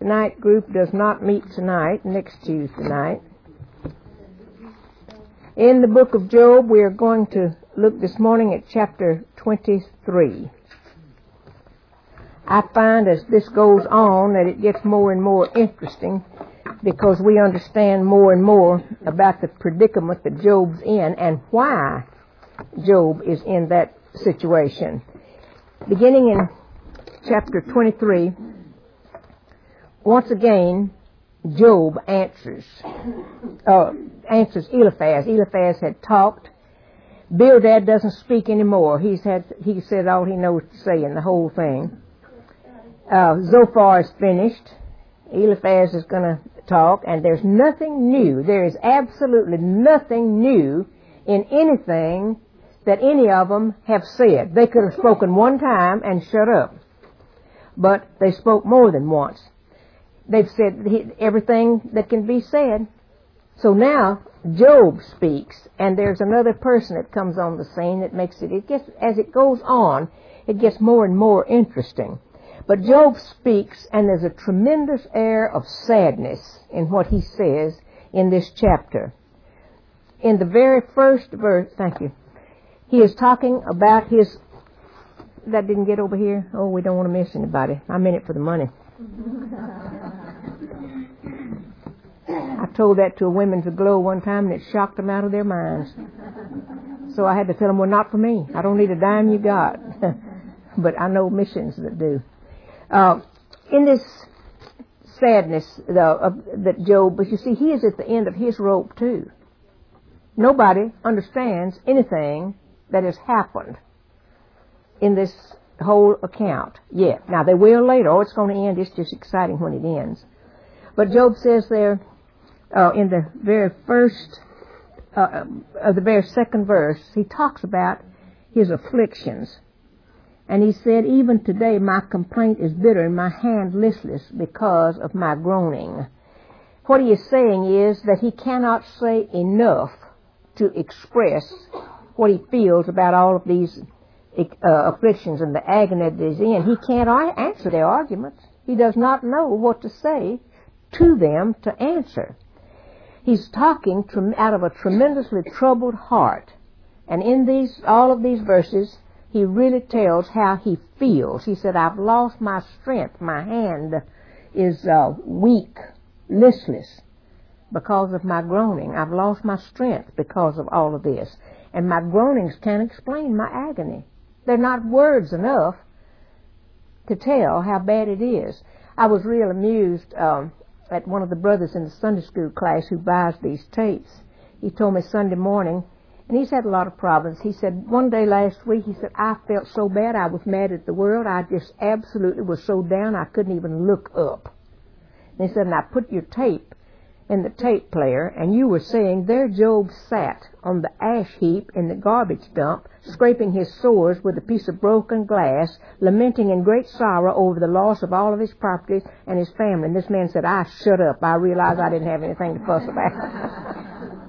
night group does not meet tonight, next Tuesday night. In the book of Job, we are going to look this morning at chapter 23. I find as this goes on that it gets more and more interesting because we understand more and more about the predicament that Job's in and why Job is in that situation. Beginning in chapter 23, once again, Job answers Eliphaz. Eliphaz had talked. Bildad doesn't speak anymore. He said all he knows to say in the whole thing. Zophar is finished. Eliphaz is going to talk, and there's nothing new. There is absolutely nothing new in anything that any of them have said. They could have spoken one time and shut up, but they spoke more than once. They've said everything that can be said. So now Job speaks, and there's another person that comes on the scene that makes it gets, as it goes on, it gets more and more interesting. But Job speaks, and there's a tremendous air of sadness in what he says in this chapter. In the very first verse, thank you, he is talking about his, that didn't get over here? Oh, we don't want to miss anybody. I'm in it for the money. I told that to a Women's Aglow one time, and it shocked them out of their minds. So I had to tell them, well, not for me. I don't need a dime you got. But I know missions that do. In this sadness that Job, but you see, he is at the end of his rope too. Nobody understands anything that has happened in this whole account yet. Now they will later. Oh, it's going to end. It's just exciting when it ends. But Job says there in the very first of the very second verse, he talks about his afflictions. And he said, even today my complaint is bitter and my hand listless because of my groaning. What he is saying is that he cannot say enough to express what he feels about all of these afflictions and the agony that he's in. He can't answer their arguments. He does not know what to say to them to answer. He's talking out of a tremendously troubled heart. And in all of these verses, he really tells how he feels. He said, I've lost my strength. My hand is weak, listless because of my groaning. I've lost my strength because of all of this. And my groanings can't explain my agony. They're not words enough to tell how bad it is. I was real amused at one of the brothers in the Sunday school class who buys these tapes. He told me Sunday morning, and he's had a lot of problems. He said, one day last week, he said, I felt so bad, I was mad at the world. I just absolutely was so down, I couldn't even look up. And he said, and I put your tape in the tape player, and you were saying, there Job sat on the ash heap in the garbage dump, scraping his sores with a piece of broken glass, lamenting in great sorrow over the loss of all of his properties and his family. And this man said, I shut up. I realized I didn't have anything to fuss about.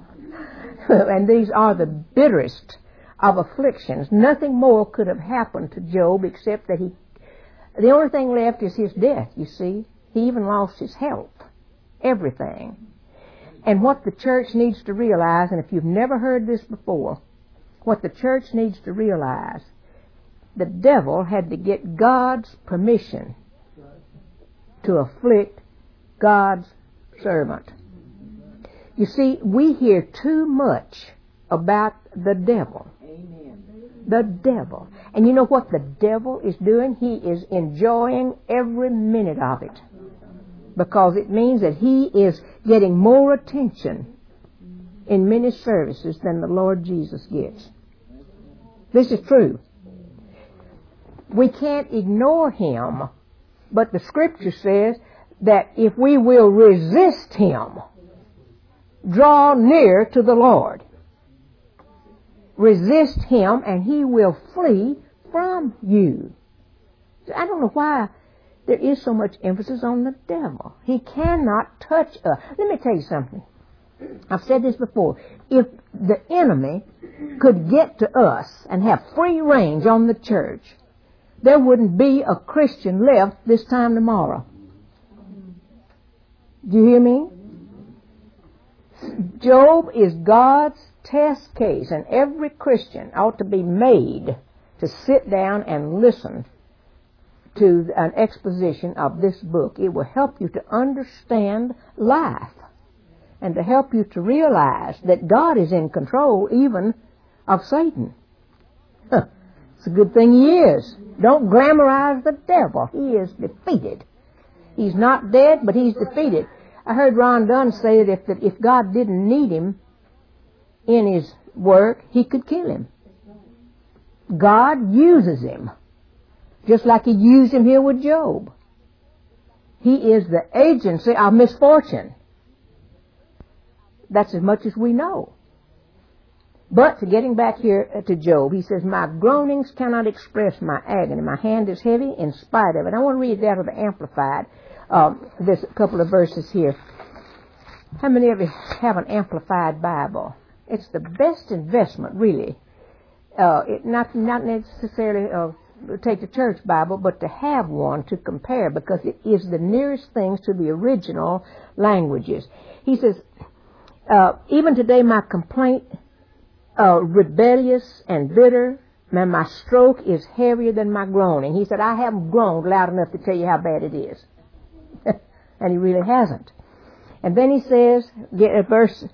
And these are the bitterest of afflictions. Nothing more could have happened to Job except that the only thing left is his death, you see. He even lost his health, everything. And what the church needs to realize, and if you've never heard this before, what the church needs to realize, the devil had to get God's permission to afflict God's servant. You see, we hear too much about the devil. Amen. The devil. And you know what the devil is doing? He is enjoying every minute of it. Because it means that he is getting more attention in many services than the Lord Jesus gets. This is true. We can't ignore him, but the Scripture says that if we will resist him, draw near to the Lord. Resist him and he will flee from you. I don't know why there is so much emphasis on the devil. He cannot touch us. Let me tell you something. I've said this before. If the enemy could get to us and have free range on the church, there wouldn't be a Christian left this time tomorrow. Do you hear me? Job is God's test case, and every Christian ought to be made to sit down and listen to an exposition of this book. It will help you to understand life and to help you to realize that God is in control even of Satan. It's a good thing he is. Don't glamorize the devil. He is defeated. He's not dead, but he's defeated. I heard Ron Dunn say that if God didn't need him in his work, he could kill him. God uses him, just like he used him here with Job. He is the agency of misfortune. That's as much as we know. But getting back here to Job, he says, my groanings cannot express my agony. My hand is heavy in spite of it. I want to read that of the Amplified. There's a couple of verses here. How many of you have an Amplified Bible? It's the best investment, really. Not necessarily take the church Bible, but to have one to compare, because it is the nearest things to the original languages. He says, even today my complaint rebellious and bitter, and my stroke is heavier than my groaning. He said, I haven't groaned loud enough to tell you how bad it is. And he really hasn't. And then he says, verse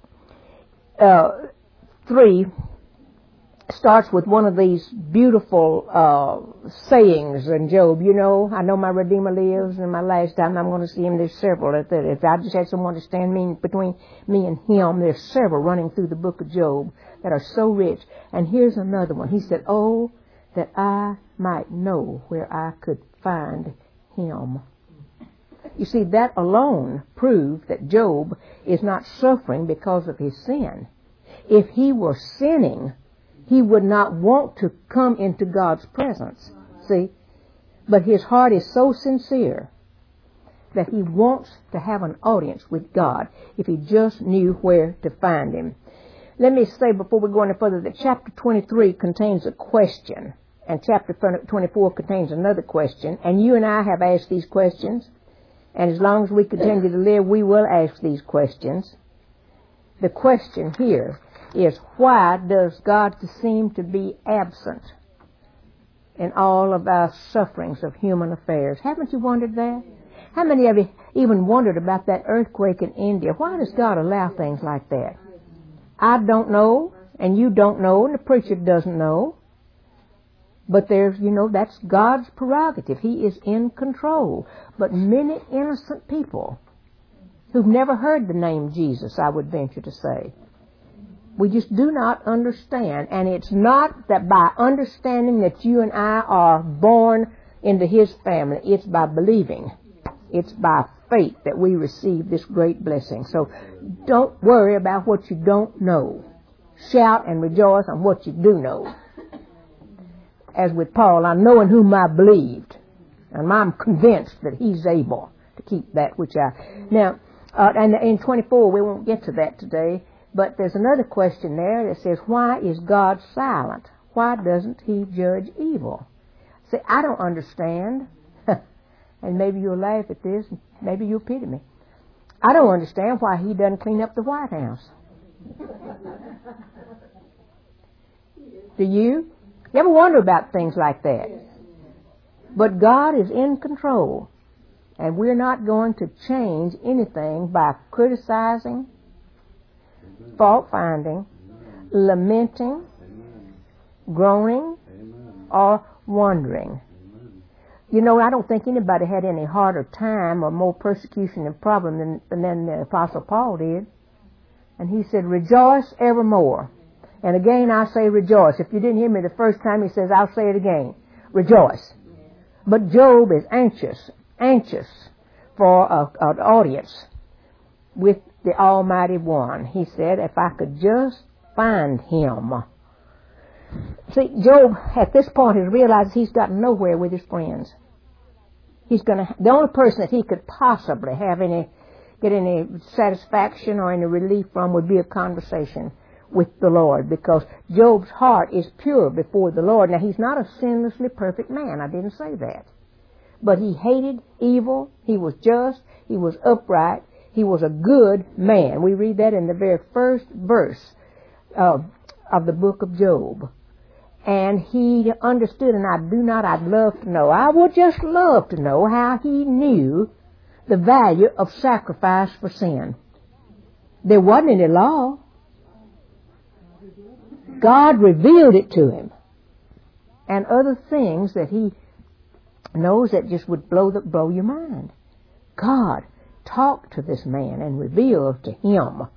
3 starts with one of these beautiful sayings in Job. You know, I know my Redeemer lives, and my last time I'm going to see him. There's several. If I just had someone to stand between me and him, there's several running through the book of Job that are so rich. And here's another one. He said, oh, that I might know where I could find him. You see, that alone proved that Job is not suffering because of his sin. If he were sinning, he would not want to come into God's presence. See? But his heart is so sincere that he wants to have an audience with God if he just knew where to find him. Let me say before we go any further that chapter 23 contains a question, and chapter 24 contains another question, and you and I have asked these questions, and as long as we continue to live, we will ask these questions. The question here is, why does God seem to be absent in all of our sufferings of human affairs? Haven't you wondered that? How many of you even wondered about that earthquake in India? Why does God allow things like that? I don't know, and you don't know, and the preacher doesn't know. But there's, that's God's prerogative. He is in control. But many innocent people who've never heard the name Jesus, I would venture to say, we just do not understand. And it's not that by understanding that you and I are born into his family. It's by believing. It's by faith that we receive this great blessing. So don't worry about what you don't know. Shout and rejoice on what you do know. As with Paul, I know in whom I believed, and I'm convinced that he's able to keep that which I... Now, and in 24, we won't get to that today, but there's another question there that says, why is God silent? Why doesn't he judge evil? See, I don't understand, and maybe you'll laugh at this, and maybe you'll pity me. I don't understand why he doesn't clean up the White House. Do you? You ever wonder about things like that? But God is in control, and we're not going to change anything by criticizing, fault-finding, lamenting, groaning, or wondering. I don't think anybody had any harder time or more persecution and problem than the Apostle Paul did. And he said, rejoice evermore. And again, I say rejoice. If you didn't hear me the first time, he says, I'll say it again. Rejoice. But Job is anxious for an audience with the Almighty One. He said, if I could just find him. See, Job, at this point, has realized he's got nowhere with his friends. The only person that he could possibly get any satisfaction or any relief from would be a conversation with the Lord, because Job's heart is pure before the Lord. Now, he's not a sinlessly perfect man. I didn't say that. But he hated evil. He was just. He was upright. He was a good man. We read that in the very first verse of the book of Job. And he understood, and I'd love to know, I would just love to know how he knew the value of sacrifice for sin. There wasn't any law. God revealed it to him. And other things that he knows that just would blow your mind. God talked to this man and revealed to him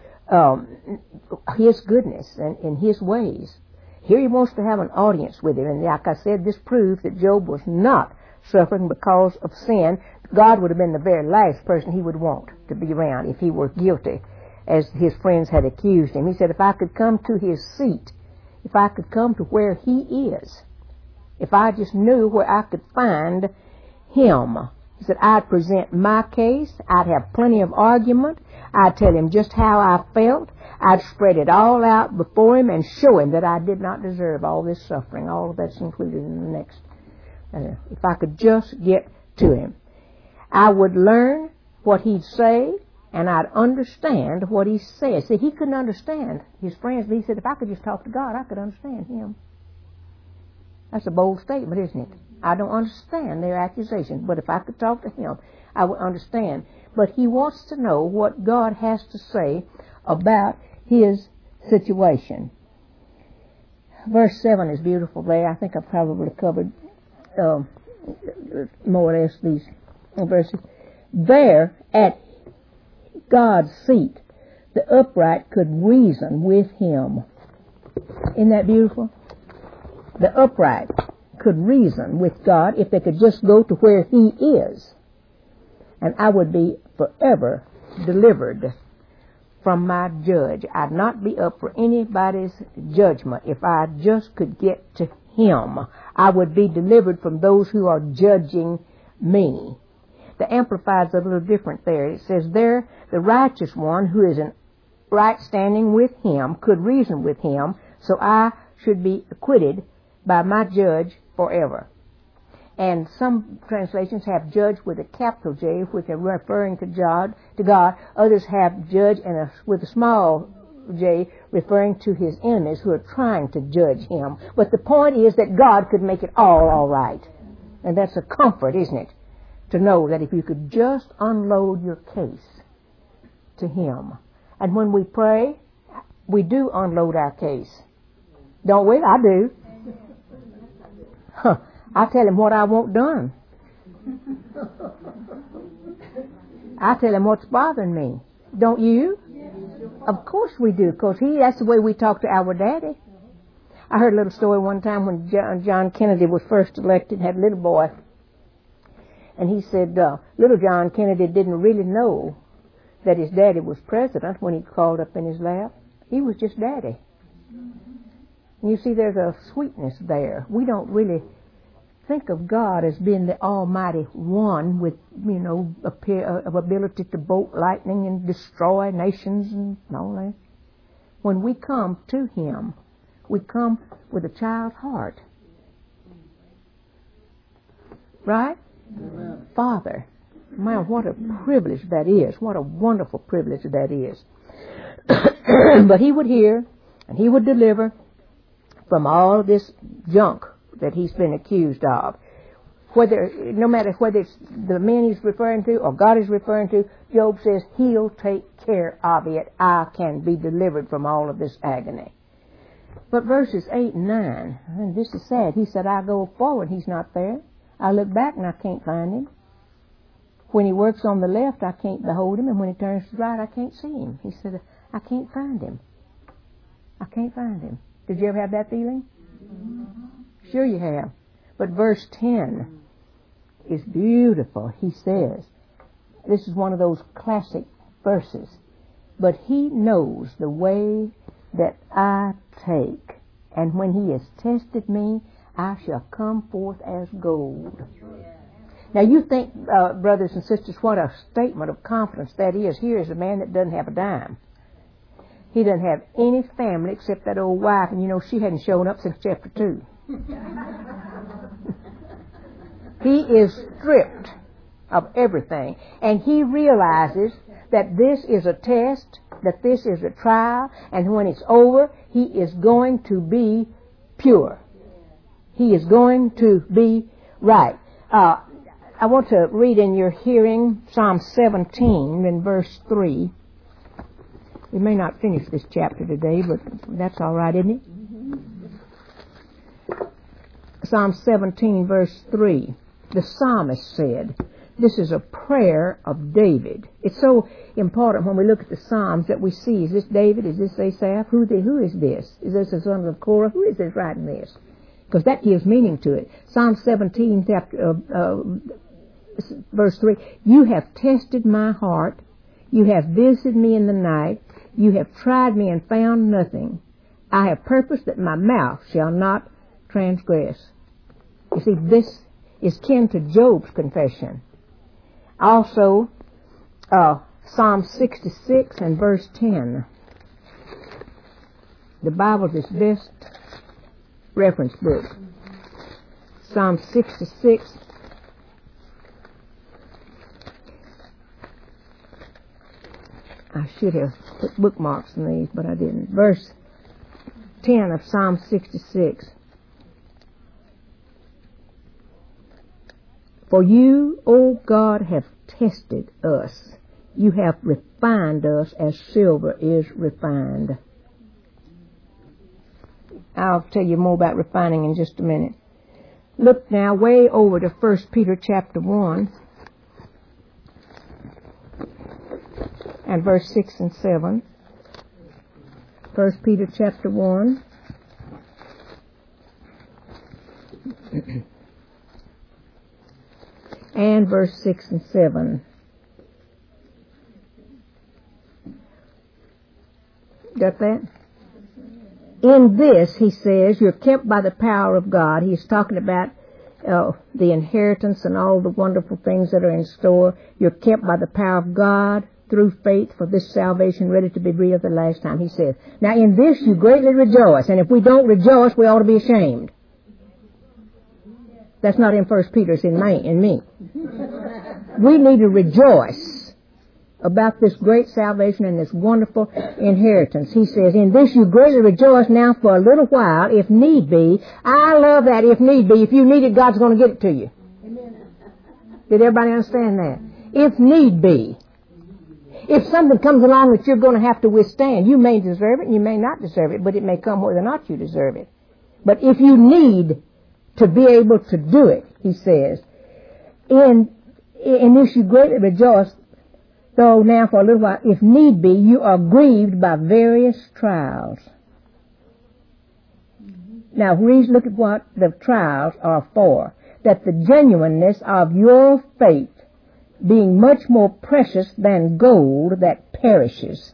his goodness and his ways. Here he wants to have an audience with him. And like I said, this proves that Job was not suffering because of sin. God would have been the very last person he would want to be around if he were guilty, as his friends had accused him. He said, if I could come to his seat, if I could come to where he is, if I just knew where I could find him, he said, I'd present my case. I'd have plenty of argument. I'd tell him just how I felt. I'd spread it all out before him and show him that I did not deserve all this suffering. All of that's included in the next. If I could just get to him, I would learn what he'd say, and I'd understand what he says. See, he couldn't understand his friends, but he said, if I could just talk to God, I could understand him. That's a bold statement, isn't it? I don't understand their accusations, but if I could talk to him, I would understand. But he wants to know what God has to say about his situation. Verse 7 is beautiful there. I think I've probably covered more or less these verses. There, at God's seat, the upright could reason with him. Isn't that beautiful? The upright could reason with God if they could just go to where he is. And I would be forever delivered from my judge. I'd not be up for anybody's judgment if I just could get to him. I would be delivered from those who are judging me. The Amplified's a little different there. It says there, the righteous one who is in right standing with him could reason with him, so I should be acquitted by my judge forever. And some translations have judge with a capital J, which are referring to God. Others have judge with a small j, referring to his enemies who are trying to judge him. But the point is that God could make it all right. And that's a comfort, isn't it? To know that if you could just unload your case to him. And when we pray, we do unload our case. Don't we? I do. I tell him what I want done. I tell him what's bothering me. Don't you? Of course we do, because that's the way we talk to our daddy. I heard a little story one time when John Kennedy was first elected, had a little boy. And he said, little John Kennedy didn't really know that his daddy was president when he crawled up in his lap. He was just daddy. And you see, there's a sweetness there. We don't really think of God as being the Almighty One with, ability to bolt lightning and destroy nations and all that. When we come to him, we come with a child's heart. Right? Amen. Father. Man, what a privilege that is. What a wonderful privilege that is. But he would hear and he would deliver from all of this junk that he's been accused of. No matter whether it's the men he's referring to or God is referring to, Job says he'll take care of it. I can be delivered from all of this agony. But verses 8 and 9, and this is sad. He said, I go forward, he's not there. I look back and I can't find him. When he works on the left, I can't behold him. And when he turns to the right, I can't see him. He said, I can't find him. I can't find him. Did you ever have that feeling? Sure you have. But verse 10 is beautiful. He says, this is one of those classic verses, but he knows the way that I take, and when he has tested me, I shall come forth as gold. Now you think, brothers and sisters, what a statement of confidence that is. Here is a man that doesn't have a dime. He doesn't have any family except that old wife, and she hadn't shown up since chapter 2. He is stripped of everything, and he realizes that this is a test, that this is a trial, and when it's over, he is going to be pure. He is going to be right. I want to read in your hearing Psalm 17 in verse 3. We may not finish this chapter today, but that's all right, isn't it? Psalm 17 verse 3. The psalmist said, this is a prayer of David. It's so important when we look at the Psalms that we see, is this David? Is this Asaph? Who is this? Is this the son of Korah? Who is this writing this? Because that gives meaning to it. Psalm 17, verse 3. You have tested my heart. You have visited me in the night. You have tried me and found nothing. I have purposed that my mouth shall not transgress. You see, this is kin to Job's confession. Also, Psalm 66 and verse 10. The Bible's its best reference book. Psalm 66. I should have put bookmarks in these, but I didn't. Verse 10 of Psalm 66. For you, O God, have tested us. You have refined us as silver is refined. I'll tell you more about refining in just a minute. Look now way over to 1 Peter chapter 1 and verse 6 and 7. 1 Peter chapter 1. And verse 6 and 7. Got that? In this, he says, you're kept by the power of God. He's talking about the inheritance and all the wonderful things that are in store. You're kept by the power of God through faith for this salvation ready to be revealed the last time. He says, now in this you greatly rejoice. And if we don't rejoice, we ought to be ashamed. That's not in 1 Peter, it's in me. We need to rejoice about this great salvation and this wonderful inheritance. He says, in this you greatly rejoice now for a little while, if need be. I love that, if need be. If you need it, God's going to get it to you. Did everybody understand that? If need be. If something comes along that you're going to have to withstand, you may deserve it and you may not deserve it, but it may come whether or not you deserve it. But if you need to be able to do it, he says, in this you greatly rejoice, though now for a little while, if need be, you are grieved by various trials. Now, please look at what the trials are for. That the genuineness of your faith, being much more precious than gold that perishes,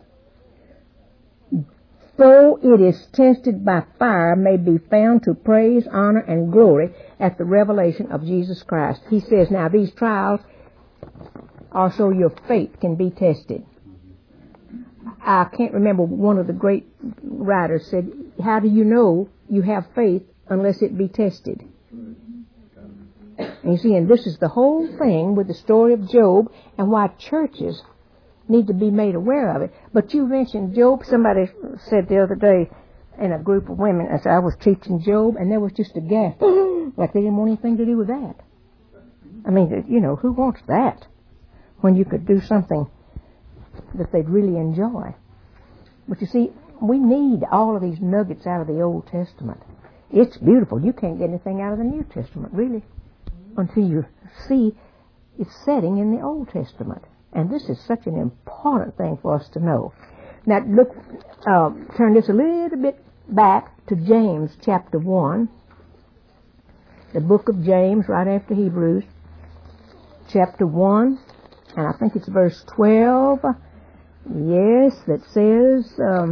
though it is tested by fire, may be found to praise, honor, and glory at the revelation of Jesus Christ. He says, now these trials are so your faith can be tested. I can't remember, one of the great writers said, how do you know you have faith unless it be tested? And you see, and this is the whole thing with the story of Job and why churches need to be made aware of it. But you mentioned Job. Somebody said the other day in a group of women, as I was teaching Job, and there was just a gasp, like they didn't want anything to do with that. I mean, you know, who wants that when you could do something that they'd really enjoy? But you see, we need all of these nuggets out of the Old Testament. It's beautiful. You can't get anything out of the New Testament, really, until you see its setting in the Old Testament. And this is such an important thing for us to know. Now, look, turn this a little bit back to James chapter 1. The book of James, right after Hebrews, chapter 1, and I think it's verse 12. Yes, that says,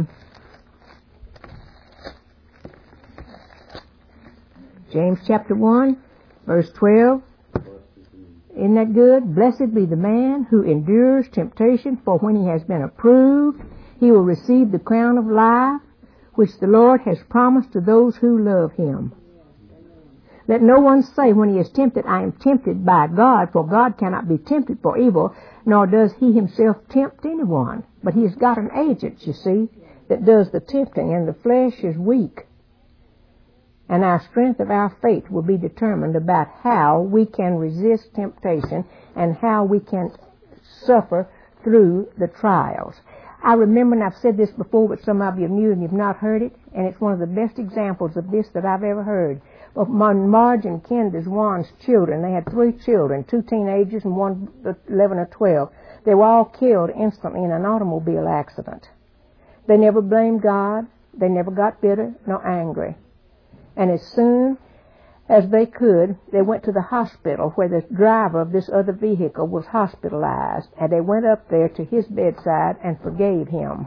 James chapter 1, verse 12. Isn't that good? Blessed be the man who endures temptation, for when he has been approved, he will receive the crown of life, which the Lord has promised to those who love him. Let no one say when he is tempted, I am tempted by God, for God cannot be tempted for evil, nor does he himself tempt anyone. But he's got an agent, you see, that does the tempting, and the flesh is weak. And our strength of our faith will be determined about how we can resist temptation and how we can suffer through the trials. I remember, and I've said this before, but some of you knew and you've not heard it, and it's one of the best examples of this that I've ever heard. Of Marge and Ken Deswan's children, they had 3 children, 2 teenagers and one 11 or 12. They were all killed instantly in an automobile accident. They never blamed God. They never got bitter nor angry. And as soon as they could, they went to the hospital where the driver of this other vehicle was hospitalized, and they went up there to his bedside and forgave him.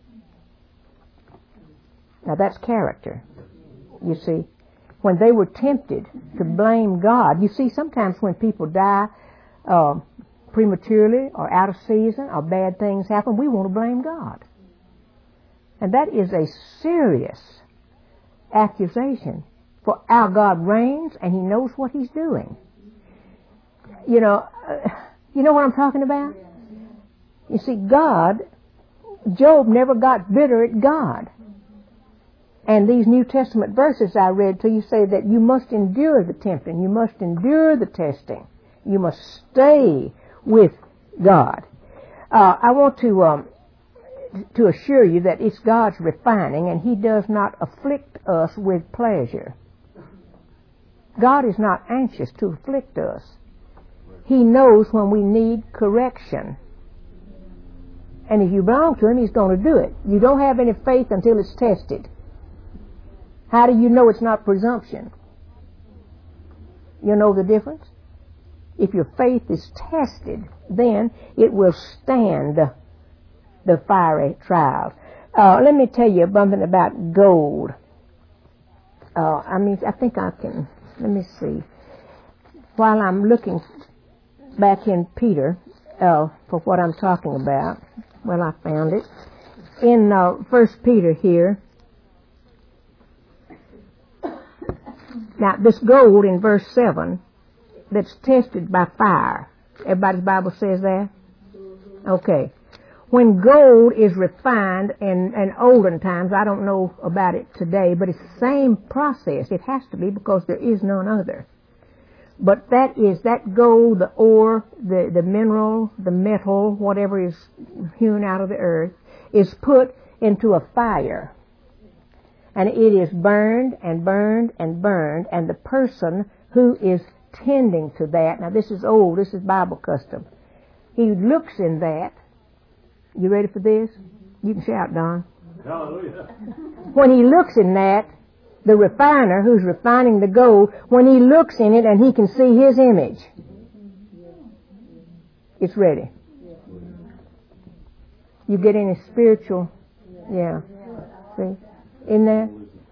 Now that's character, you see. When they were tempted to blame God, you see, sometimes when people die prematurely or out of season or bad things happen, we want to blame God. And that is a serious accusation. For our God reigns and he knows what he's doing. You know what I'm talking about? You see, Job never got bitter at God. And these New Testament verses I read to you say that you must endure the tempting. You must endure the testing. You must stay with God. I want to assure you that it's God's refining, and he does not afflict us with pleasure. God is not anxious to afflict us. He knows when we need correction. And if you belong to him, he's going to do it. You don't have any faith until it's tested. How do you know it's not presumption? You know the difference? If your faith is tested, then it will stand the fiery trials. Let me tell you something about gold. I think I can. Let me see. While I'm looking back in Peter for what I'm talking about, well, I found it in 1 Peter here. Now, this gold in verse 7 that's tested by fire. Everybody's Bible says that? Okay. When gold is refined in olden times, I don't know about it today, but it's the same process. It has to be because there is none other. But that gold, the ore, the mineral, the metal, whatever is hewn out of the earth, is put into a fire. And it is burned and burned and burned, and the person who is tending to that, now this is old, this is Bible custom, he looks in that. You ready for this? You can shout, Don. Hallelujah. When he looks in that, the refiner who's refining the gold, when he looks in it and he can see his image, it's ready. You get any spiritual, yeah. See? In there?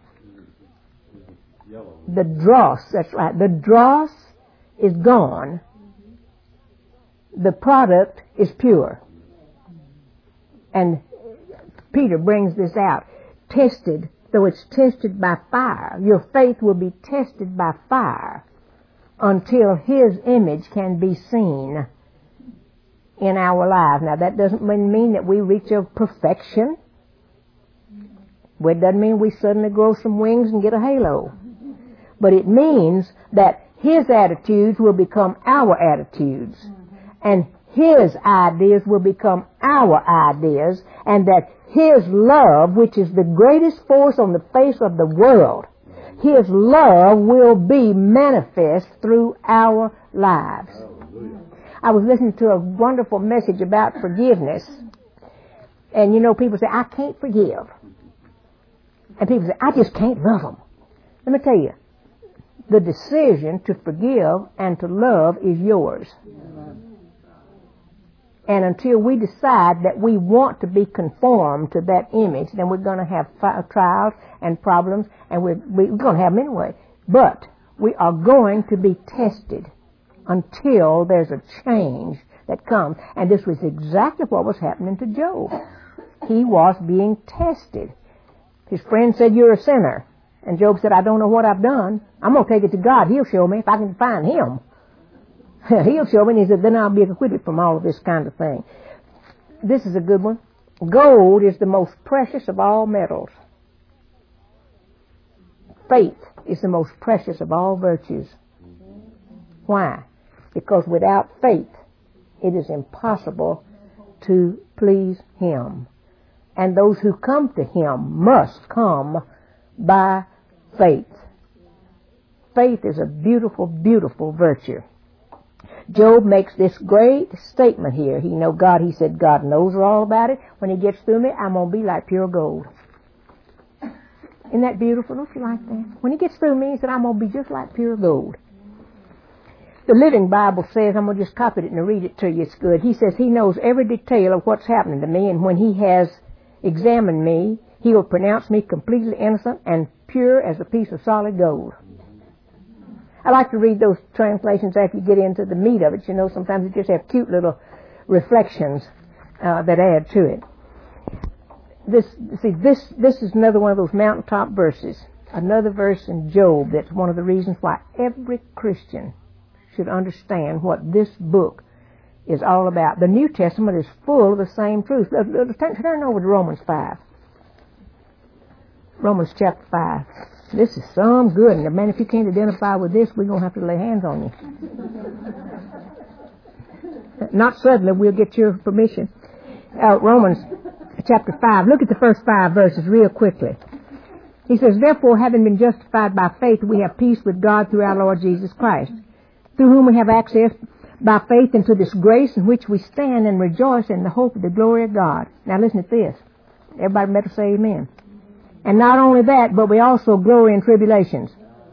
The dross, that's right. The dross is gone. The product is pure. And Peter brings this out. Tested, though it's tested by fire. Your faith will be tested by fire until his image can be seen in our lives. Now that doesn't mean that we reach a perfection. Well, it doesn't mean we suddenly grow some wings and get a halo. But it means that his attitudes will become our attitudes. And his ideas will become our ideas. And that his love, which is the greatest force on the face of the world, his love will be manifest through our lives. I was listening to a wonderful message about forgiveness. And you know, people say, I can't forgive. And people say, I just can't love them. Let me tell you, the decision to forgive and to love is yours. And until we decide that we want to be conformed to that image, then we're going to have trials and problems, and we're going to have them anyway. But we are going to be tested until there's a change that comes. And this was exactly what was happening to Job. He was being tested. His friend said, you're a sinner. And Job said, I don't know what I've done. I'm going to take it to God. He'll show me if I can find Him. He'll show me. And he said, then I'll be acquitted from all of this kind of thing. This is a good one. Gold is the most precious of all metals. Faith is the most precious of all virtues. Why? Because without faith, it is impossible to please Him. And those who come to Him must come by faith. Faith is a beautiful, beautiful virtue. Job makes this great statement here. He said, God knows all about it. When He gets through me, I'm going to be like pure gold. Isn't that beautiful? Don't you like that? When He gets through me, He said, I'm going to be just like pure gold. The Living Bible says, I'm going to just copy it and read it to you. It's good. He says He knows every detail of what's happening to me, and when He has examined me, He will pronounce me completely innocent and pure as a piece of solid gold. I like to read those translations after you get into the meat of it. Sometimes they just have cute little reflections that add to it. This is another one of those mountaintop verses. Another verse in Job that's one of the reasons why every Christian should understand what this book is all about. The New Testament is full of the same truth. Turn over to Romans 5. Romans chapter 5. This is some good. And man, if you can't identify with this, we're going to have to lay hands on you. Not suddenly, we'll get your permission. Romans chapter 5. Look at the first 5 verses real quickly. He says, therefore, having been justified by faith, we have peace with God through our Lord Jesus Christ, through whom we have access by faith into this grace in which we stand and rejoice in the hope of the glory of God. Now listen to this. Everybody better say amen. And not only that, but we also glory in tribulations.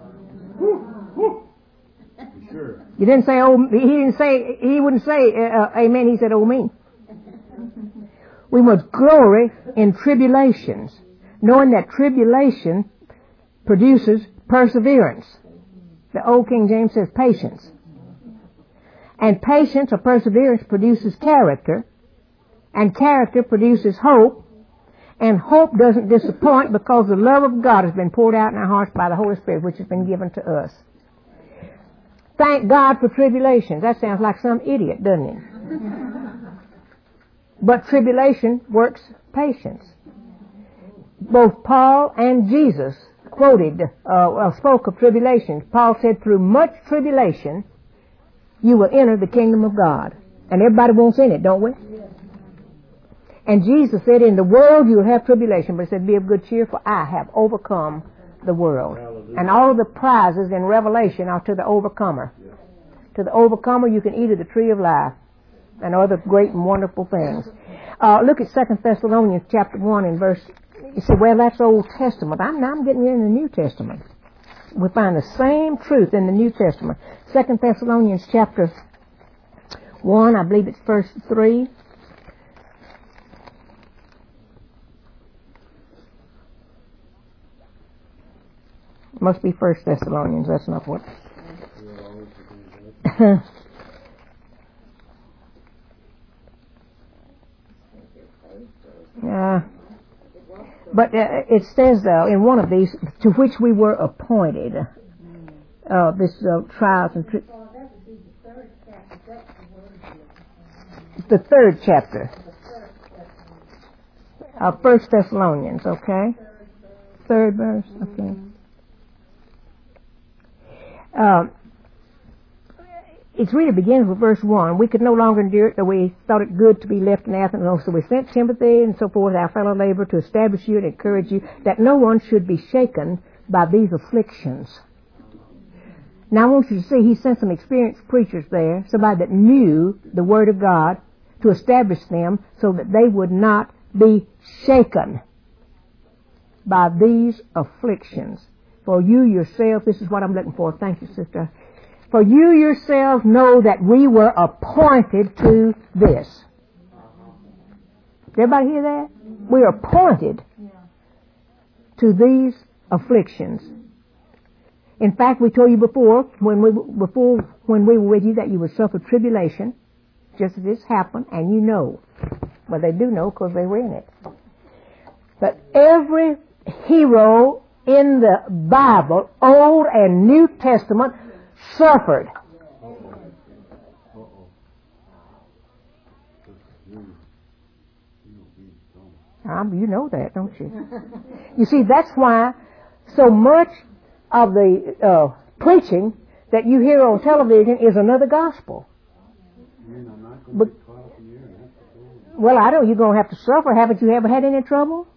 Sure. You didn't say, oh, he wouldn't say, amen. He said, oh, me. We must glory in tribulations, knowing that tribulation produces perseverance. The old King James says patience. And patience or perseverance produces character, and character produces hope. And hope doesn't disappoint because the love of God has been poured out in our hearts by the Holy Spirit, which has been given to us. Thank God for tribulations. That sounds like some idiot, doesn't it? But tribulation works patience. Both Paul and Jesus spoke of tribulation. Paul said, through much tribulation, you will enter the kingdom of God. And everybody wants in it, don't we? And Jesus said, in the world you'll have tribulation, but He said, be of good cheer, for I have overcome the world. Hallelujah. And all of the prizes in Revelation are to the overcomer. Yeah. To the overcomer, you can eat of the tree of life and other great and wonderful things. Look at 2 Thessalonians chapter 1 and verse. You say, well, that's Old Testament. I'm getting in the New Testament. We find the same truth in the New Testament. 2 Thessalonians chapter 1, I believe it's verse 3. Must be 1 Thessalonians. That's not what. But it says in one of these, to which we were appointed. This trials and the third chapter of 1 Thessalonians. Okay, third verse. Okay. It really begins with verse 1. We could no longer endure it, though we thought it good to be left in Athens. And so we sent Timothy and so forth, our fellow laborer, to establish you and encourage you that no one should be shaken by these afflictions. Now I want you to see, he sent some experienced preachers there, somebody that knew the Word of God, to establish them so that they would not be shaken by these afflictions. For you yourself, this is what I'm looking for. Thank you, sister. For you yourselves know that we were appointed to this. Did everybody hear that? We are appointed to these afflictions. In fact, we told you before when we were with you that you would suffer tribulation, just as this happened, and you know. Well, they do know because they were in it. But every hero in the Bible, Old and New Testament, suffered. You know that, don't you? You see, that's why so much of the preaching that you hear on television is another gospel. But, well, I don't. You're going to have to suffer. Haven't you ever had any trouble?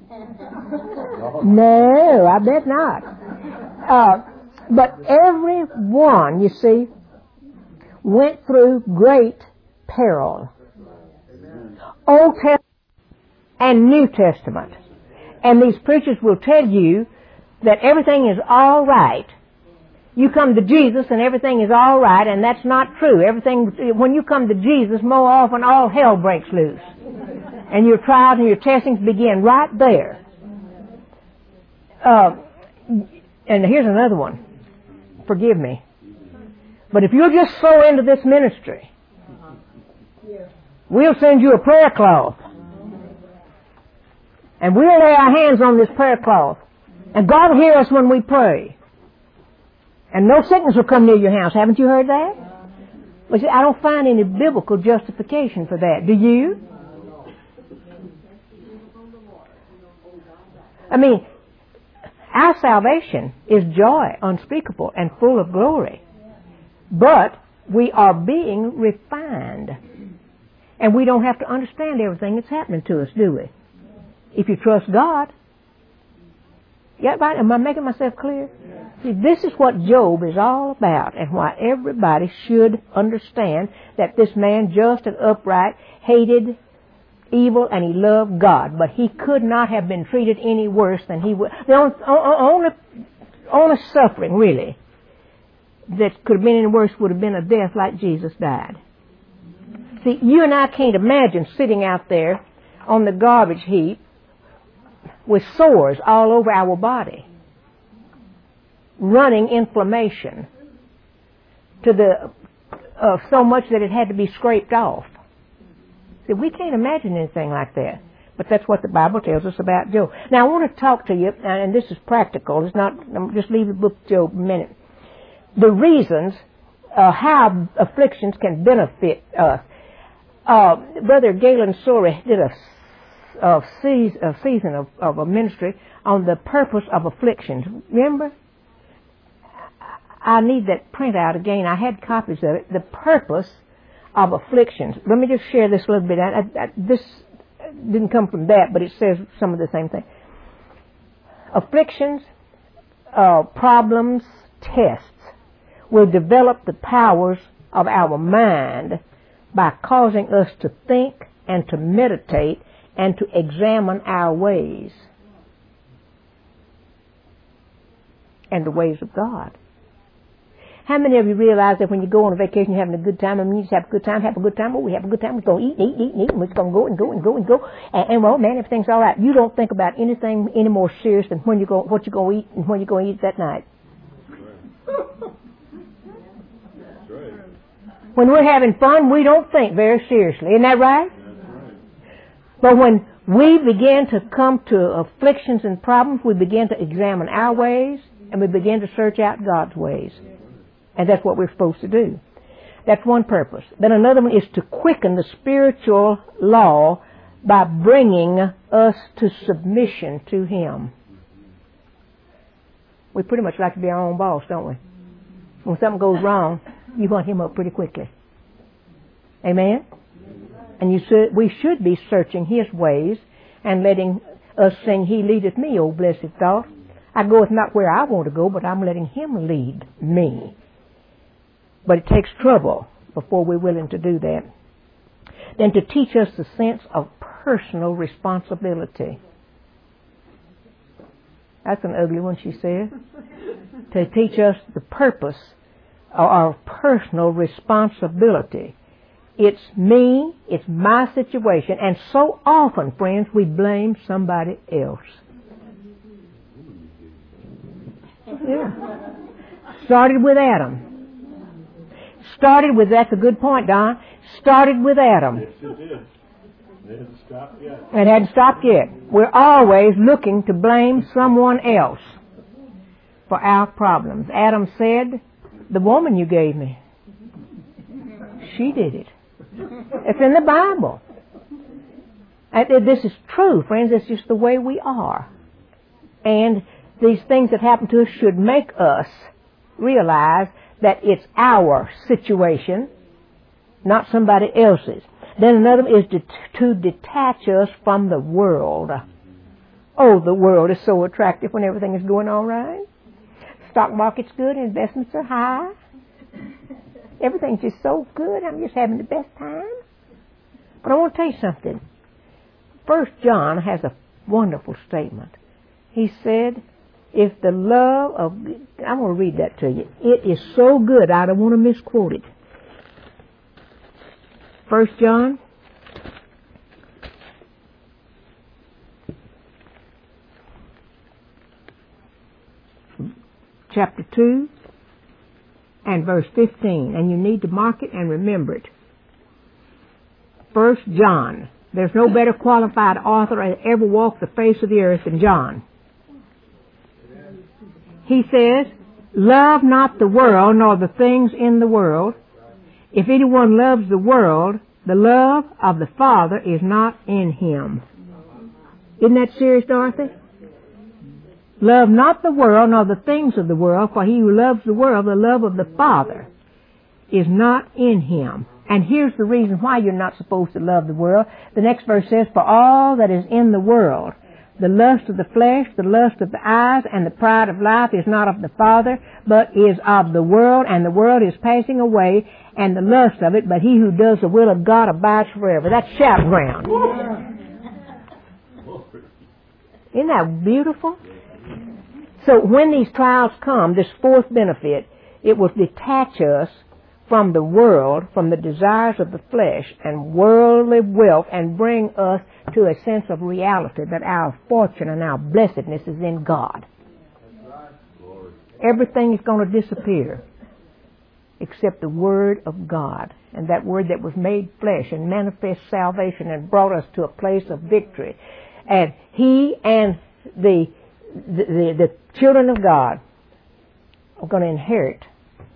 No, I bet not. But everyone, you see, went through great peril. Old Testament and New Testament. And these preachers will tell you that everything is all right. You come to Jesus and everything is all right, and that's not true. When you come to Jesus, more often all hell breaks loose. And your trials and your testings begin right there. And here's another one. Forgive me. But if you'll just sow into this ministry, we'll send you a prayer cloth. And we'll lay our hands on this prayer cloth. And God will hear us when we pray. And no sickness will come near your house. Haven't you heard that? Well, see, I don't find any biblical justification for that. Do you? I mean, our salvation is joy unspeakable and full of glory. But we are being refined. And we don't have to understand everything that's happening to us, do we? If you trust God. Yeah, right? Am I making myself clear? See, this is what Job is all about, and why everybody should understand that this man, just and upright, hated evil and he loved God, but he could not have been treated any worse than he would. The only suffering, really, that could have been any worse would have been a death like Jesus died. See, you and I can't imagine sitting out there on the garbage heap with sores all over our body, running inflammation to the so much that it had to be scraped off. See, we can't imagine anything like that, but that's what the Bible tells us about Job. Now, I want to talk to you, and this is practical. It's not. Just leave the book of Job a minute. The reasons how afflictions can benefit us. Brother Galen Sorey did a season of a ministry on the purpose of afflictions. Remember? I need that printout again. I had copies of it. The purpose of afflictions. Let me just share this a little bit. This didn't come from that, but it says some of the same thing. Afflictions, problems, tests will develop the powers of our mind by causing us to think and to meditate and to examine our ways and the ways of God. How many of you realize that when you go on a vacation, you're having a good time, and you just have a good time, oh, we have a good time, we're going to eat, and we're going to go, and well, man, everything's all right. You don't think about anything any more serious than what you're going to eat and when you're going to eat that night. That's right. When we're having fun, we don't think very seriously. Isn't that right? But when we begin to come to afflictions and problems, we begin to examine our ways, and we begin to search out God's ways. And that's what we're supposed to do. That's one purpose. Then another one is to quicken the spiritual law by bringing us to submission to Him. We pretty much like to be our own boss, don't we? When something goes wrong, you want Him up pretty quickly. Amen? And we should be searching His ways and letting us sing, He leadeth me, O blessed thought. I goeth not where I want to go, but I'm letting Him lead me. But it takes trouble before we're willing to do that. Then to teach us the sense of personal responsibility. That's an ugly one, she said. To teach us the purpose of our personal responsibility. It's me, it's my situation, and so often, friends, we blame somebody else. Yeah. Started with Adam. That's a good point, Don. Started with Adam. Yes, it did. It hadn't stopped yet. It hadn't stopped yet. We're always looking to blame someone else. for our problems. Adam said, the woman you gave me, she did it. It's in the Bible. And this is true, friends. It's just the way we are. And these things that happen to us should make us realize that it's our situation, not somebody else's. Then another is to detach us from the world. Oh, the world is so attractive when everything is going all right. Stock market's good, investments are high. Everything's just so good. I'm just having the best time. But I want to tell you something. 1 John has a wonderful statement. He said, if the love of... I'm going to read that to you. It is so good, I don't want to misquote it. 1 John chapter 2 and verse 15. And you need to mark it and remember it. 1 John. There's no better qualified author that ever walked the face of the earth than John. He says, love not the world nor the things in the world. If anyone loves the world, the love of the Father is not in him. Isn't that serious, Dorothy? Love not the world nor the things of the world, for he who loves the world, the love of the Father is not in him. And here's the reason why you're not supposed to love the world. The next verse says, for all that is in the world, the lust of the flesh, the lust of the eyes, and the pride of life is not of the Father, but is of the world, and the world is passing away, and the lust of it, but he who does the will of God abides forever. That's shout ground. Isn't that beautiful? So when these trials come, this fourth benefit, it will detach us from the world, from the desires of the flesh and worldly wealth, and bring us to a sense of reality that our fortune and our blessedness is in God. Everything is going to disappear except the Word of God, and that Word that was made flesh and manifest salvation and brought us to a place of victory. And He and the children of God are going to inherit.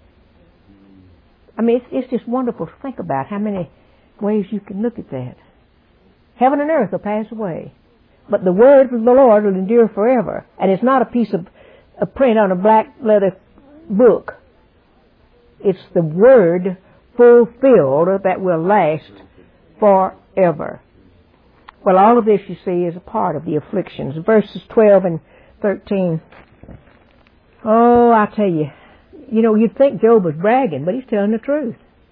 I mean, it's just wonderful to think about how many ways you can look at that. Heaven and earth will pass away, but the word of the Lord will endure forever. And it's not a piece of print on a black leather book. It's the word fulfilled that will last forever. Well, all of this, you see, is a part of the afflictions. Verses 12 and 13. Oh, I tell you. You know, you'd think Job was bragging, but he's telling the truth.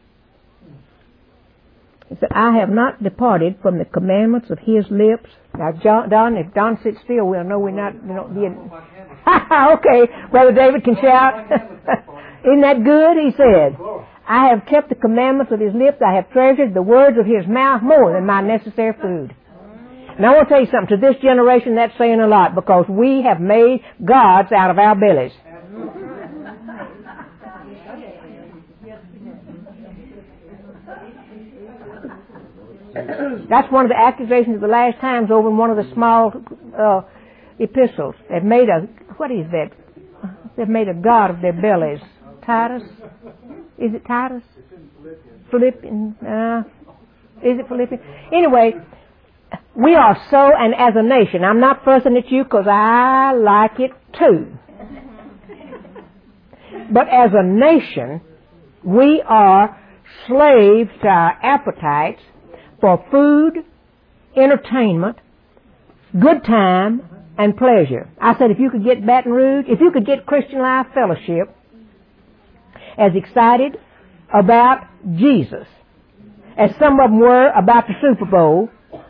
He said, I have not departed from the commandments of his lips. Now, Don, if Don sits still, we'll know we're not, being... Okay, Brother David can shout. Isn't that good? He said, I have kept the commandments of his lips. I have treasured the words of his mouth more than my necessary food. Now, I want to tell you something. To this generation, that's saying a lot, because we have made gods out of our bellies. That's one of the accusations of the last times over in one of the small epistles. They've made a, what is that? They've made a god of their bellies. Titus? Is it Titus? Philippians? Is it Philippians? Anyway, we are so, and as a nation, I'm not fussing at you because I like it too. But as a nation, we are slaves to our appetites for food, entertainment, good time, and pleasure. I said if you could get Baton Rouge, if you could get Christian Life Fellowship as excited about Jesus as some of them were about the Super Bowl,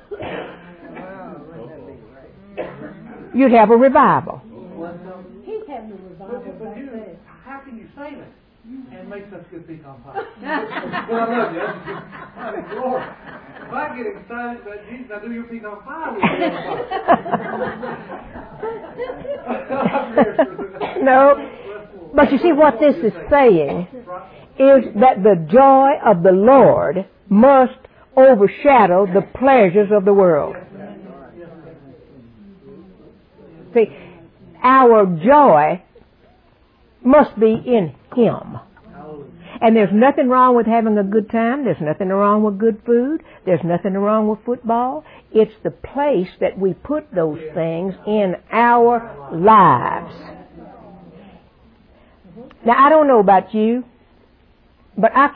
you'd have a revival. He's having a revival. But how can you say that and make such good pecan pie? Well, I love you. Lord, if I get excited about Jesus, I do your pecan pie with pecan pie. No. But you see what this is saying is that the joy of the Lord must overshadow the pleasures of the world. See, our joy must be in Him. And there's nothing wrong with having a good time. There's nothing wrong with good food. There's nothing wrong with football. It's the place that we put those things in our lives. Now, I don't know about you, but I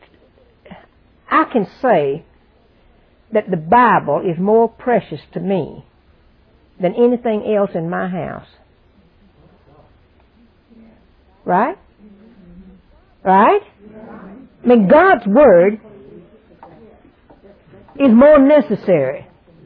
can say that the Bible is more precious to me than anything else in my house. Right? Right? I mean, God's Word is more necessary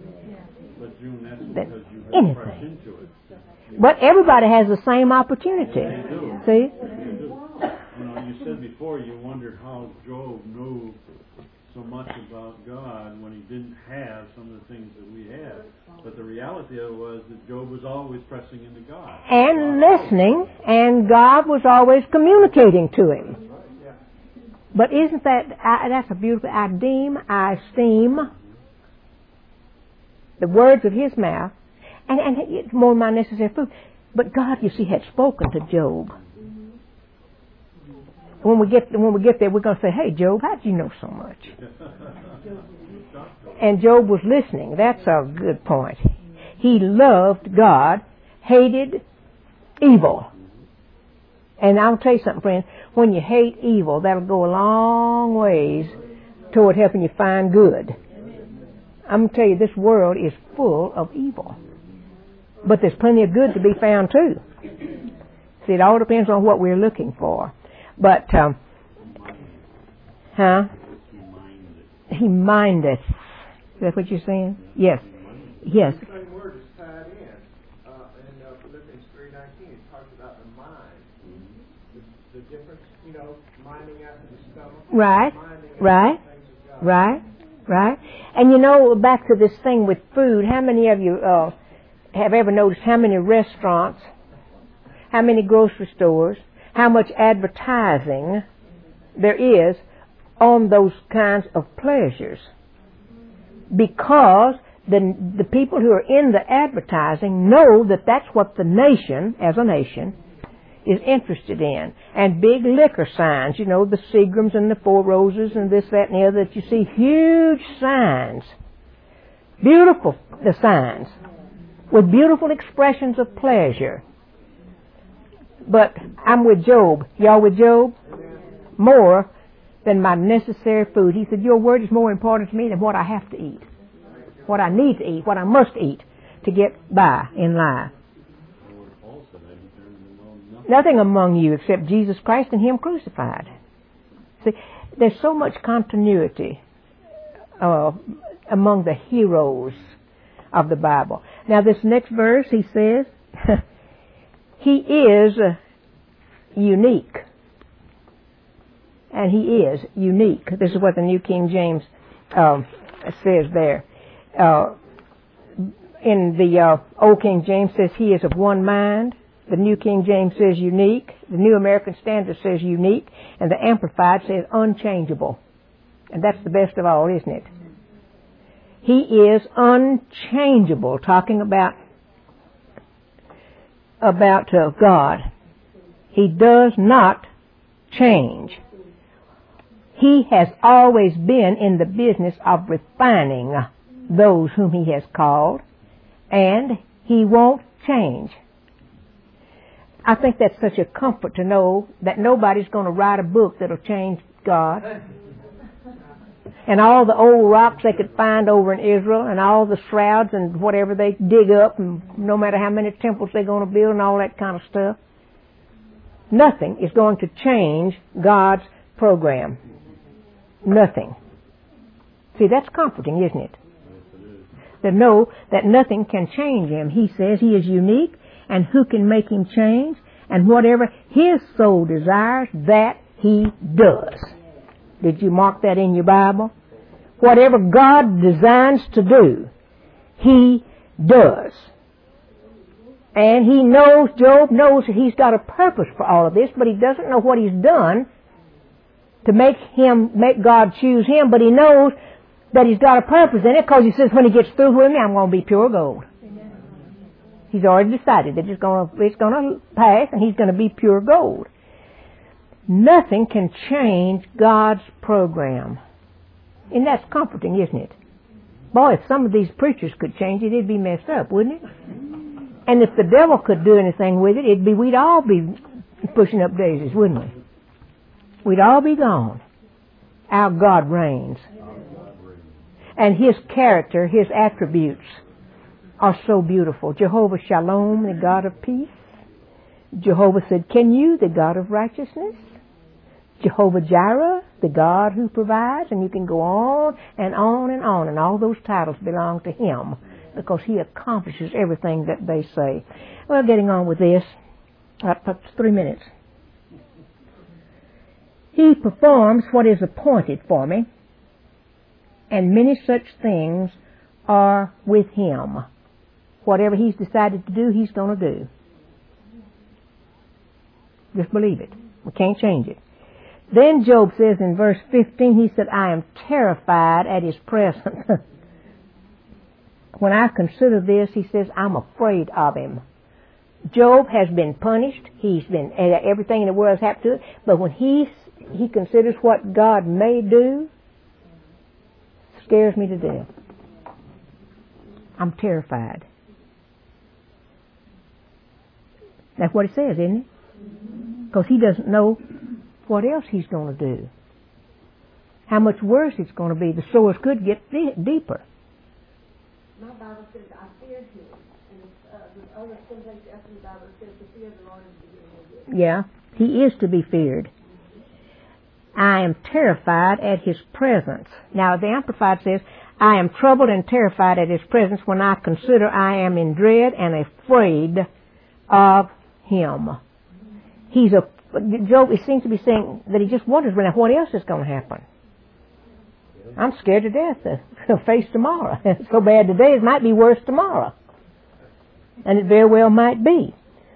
than anything. But everybody has the same opportunity. See? You said before you wondered how Job knew so much about God when he didn't have some of the things that we have. But the reality of it was that Job was always pressing into God. And listening, and God was always communicating to him. But isn't that's a beautiful, I esteem the words of His mouth, and it's more than my necessary food. But God, you see, had spoken to Job. When we get there, we're going to say, "Hey, Job, how'd you know so much?" And Job was listening. That's a good point. He loved God, hated evil. And I'll tell you something, friends. When you hate evil, that'll go a long ways toward helping you find good. I'm going to tell you, this world is full of evil. But there's plenty of good to be found, too. See, it all depends on what we're looking for. But, He mindeth. Is that what you're saying? Yes. Yes. The same word is tied in Philippians 3:19. It talks about the mind. The difference, minding after the stomach. Right. And back to this thing with food, how many of you have ever noticed how many restaurants, how many grocery stores, how much advertising there is on those kinds of pleasures? Because the people who are in the advertising know that that's what the nation, as a nation, is interested in. And big liquor signs, the Seagrams and the Four Roses and this, that, and the other, that you see huge signs. Beautiful, the signs, with beautiful expressions of pleasure. But I'm with Job. Y'all with Job? More than my necessary food. He said, your word is more important to me than what I have to eat. What I need to eat, what I must eat to get by in life. Nothing among you except Jesus Christ and Him crucified. See, there's so much continuity among the heroes of the Bible. Now this next verse, he says, He is unique. And He is unique. This is what the New King James says there. In the Old King James says He is of one mind. The New King James says unique. The New American Standard says unique. And the Amplified says unchangeable. And that's the best of all, isn't it? He is unchangeable, talking about God. He does not change. He has always been in the business of refining those whom He has called, and He won't change. I think that's such a comfort to know that nobody's going to write a book that'll change God. And all the old rocks they could find over in Israel, and all the shrouds and whatever they dig up, and no matter how many temples they're going to build and all that kind of stuff, nothing is going to change God's program. Nothing. See, that's comforting, isn't it? To know that nothing can change Him. He says He is unique, and who can make Him change? And whatever His soul desires, that He does. Did you mark that in your Bible? Whatever God designs to do, He does. And He knows, Job knows that He's got a purpose for all of this, but he doesn't know what He's done to make God choose him, but he knows that He's got a purpose in it, because He says when He gets through with me, I'm going to be pure gold. He's already decided that it's going to pass, and He's going to be pure gold. Nothing can change God's program. And that's comforting, isn't it? Boy, if some of these preachers could change it, it'd be messed up, wouldn't it? And if the devil could do anything with it, we'd all be pushing up daisies, wouldn't we? We'd all be gone. Our God reigns. And His character, His attributes are so beautiful. Jehovah Shalom, the God of peace. Jehovah said, "Can you, the God of righteousness?" Jehovah Jireh, the God who provides, and you can go on and on and on, and all those titles belong to Him because He accomplishes everything that they say. Well, getting on with this, 3 minutes. He performs what is appointed for me, and many such things are with Him. Whatever He's decided to do, He's going to do. Just believe it. We can't change it. Then Job says in verse 15, he said, "I am terrified at His presence." When I consider this, he says, I'm afraid of Him. Job has been punished. He's been, everything in the world has happened to it. But when he considers what God may do, it scares me to death. I'm terrified. That's what it says, isn't it? Because he doesn't know what else He's going to do. How much worse it's going to be. The sores could get deeper. My Bible says, "I feared Him." And the other translation after the Bible says, "The fear of the Lord is the beginning of good." Yeah, He is to be feared. I am terrified at His presence. Now, the Amplified says, "I am troubled and terrified at His presence when I consider I am in dread and afraid of Him." Job seems to be saying that he just wonders what else is going to happen. I'm scared to death to face tomorrow. It's so bad today, it might be worse tomorrow. And it very well might be.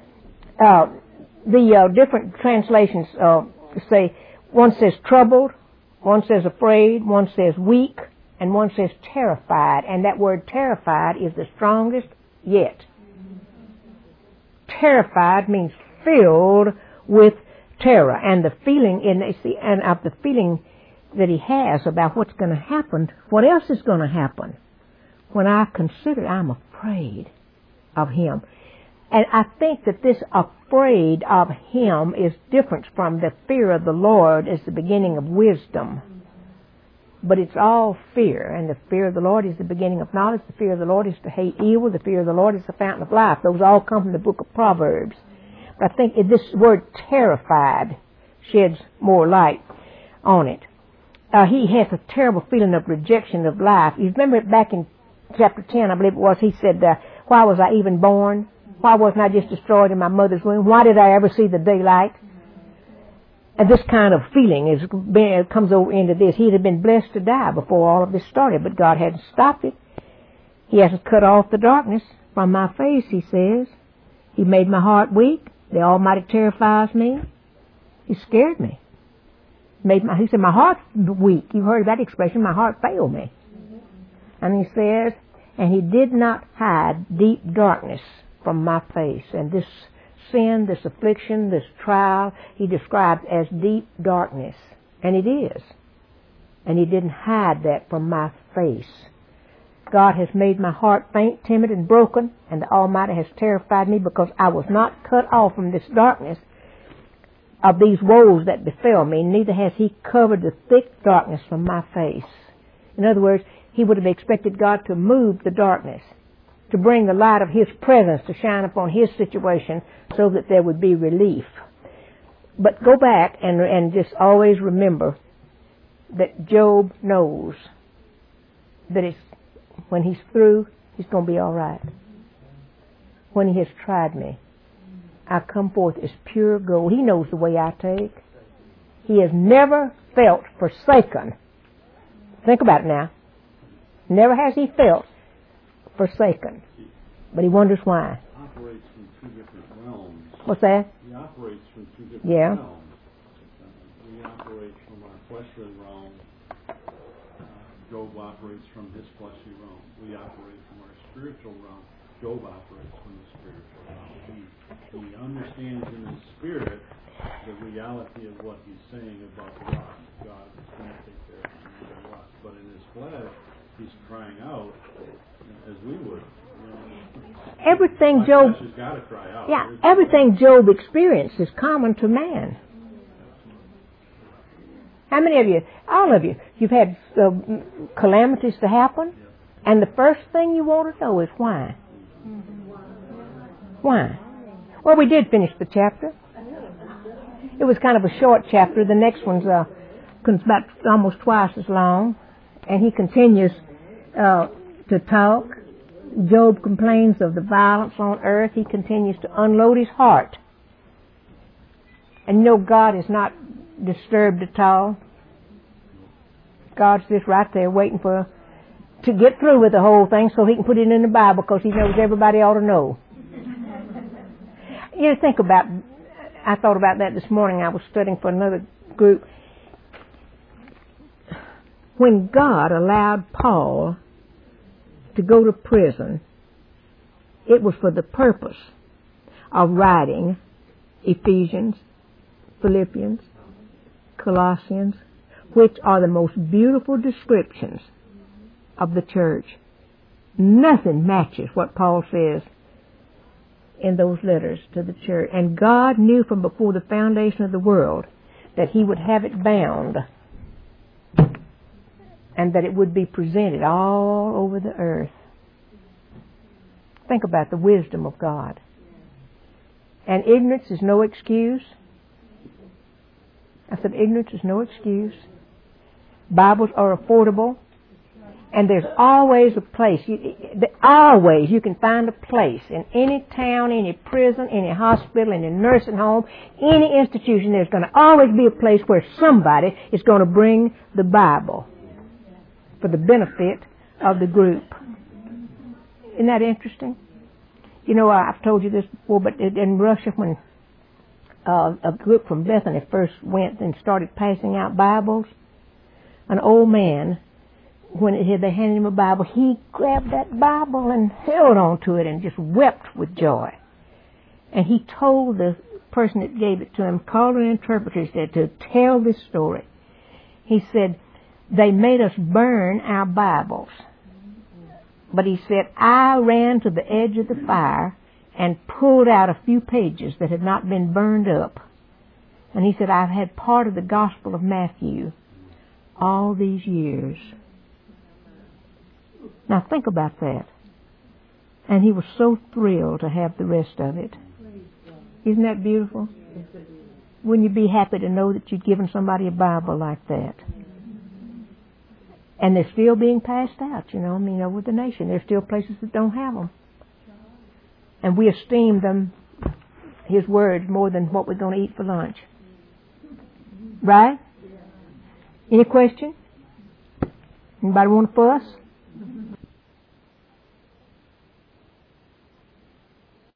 The different translations say, one says troubled, one says afraid, one says weak, and one says terrified. And that word terrified is the strongest yet. Terrified means filled with terror, and the feeling the feeling that he has about what's going to happen. What else is going to happen? When I consider, I'm afraid of Him, and I think that this afraid of Him is different from the fear of the Lord as the beginning of wisdom. But it's all fear, and the fear of the Lord is the beginning of knowledge. The fear of the Lord is to hate evil. The fear of the Lord is the fountain of life. Those all come from the book of Proverbs. But I think this word terrified sheds more light on it. He has a terrible feeling of rejection of life. You remember back in chapter 10, I believe it was, he said, "Why was I even born? Why wasn't I just destroyed in my mother's womb? Why did I ever see the daylight?" And this kind of feeling comes over into this. He'd have been blessed to die before all of this started, but God hadn't stopped it. He hasn't cut off the darkness from my face, he says. He made my heart weak. The Almighty terrifies me. He scared me. He said, my heart's weak. You've heard that expression, my heart failed me. And he says, and He did not hide deep darkness from my face. And this sin, this affliction, this trial, He describes as deep darkness. And it is. And He didn't hide that from my face. God has made my heart faint, timid, and broken, and the Almighty has terrified me because I was not cut off from this darkness of these woes that befell me, neither has He covered the thick darkness from my face. In other words, He would have expected God to move the darkness, to bring the light of His presence to shine upon his situation so that there would be relief. But go back and just always remember that Job knows that when he's through, he's going to be all right. When He has tried me, I come forth as pure gold. He knows the way I take. He has never felt forsaken. Think about it now. Never has He felt forsaken. But He wonders why. He operates from two different realms. What's that? He operates from two different Yeah. realms. We operate from our fleshly realm. Job operates from his fleshly realm. We operate from our spiritual realm. Job operates from the spiritual realm. He understands in his spirit the reality of what he's saying about God. God is going to take care of him no matter what. But in his flesh, he's crying out as we would. Everything Job, has got to cry out. yeah, everything Job experienced is common to man. How many of you, all of you, you've had calamities to happen, and the first thing you want to know is why? Why? Well, we did finish the chapter. It was kind of a short chapter. The next one's about almost twice as long, and he continues to talk. Job complains of the violence on earth. He continues to unload his heart. And you know God is not disturbed at all. God's just right there waiting to get through with the whole thing so he can put it in the Bible because he knows everybody ought to know. You know, I thought about that this morning. I was studying for another group. When God allowed Paul to go to prison, it was for the purpose of writing Ephesians, Philippians, Colossians, which are the most beautiful descriptions of the church. Nothing matches what Paul says in those letters to the church. And God knew from before the foundation of the world that he would have it bound and that it would be presented all over the earth. Think about the wisdom of God. And ignorance is no excuse. I said ignorance is no excuse. Bibles are affordable. And there's always a place. Always you can find a place in any town, any prison, any hospital, any nursing home, any institution. There's going to always be a place where somebody is going to bring the Bible for the benefit of the group. Isn't that interesting? You know, I've told you this before, but in Russia, when a group from Bethany first went and started passing out Bibles, an old man, when they handed him a Bible, he grabbed that Bible and held on to it and just wept with joy. And he told the person that gave it to him, called an interpreter, he said, to tell this story. He said, they made us burn our Bibles. But he said, I ran to the edge of the fire and pulled out a few pages that had not been burned up. And he said, I've had part of the Gospel of Matthew all these years. Now think about that. And he was so thrilled to have the rest of it. Isn't that beautiful? Wouldn't you be happy to know that you'd given somebody a Bible like that? And they're still being passed out, you know, over the nation. There's still places that don't have them. And we esteem them, his words, more than what we're going to eat for lunch. Right? Any question? Anybody want to fuss?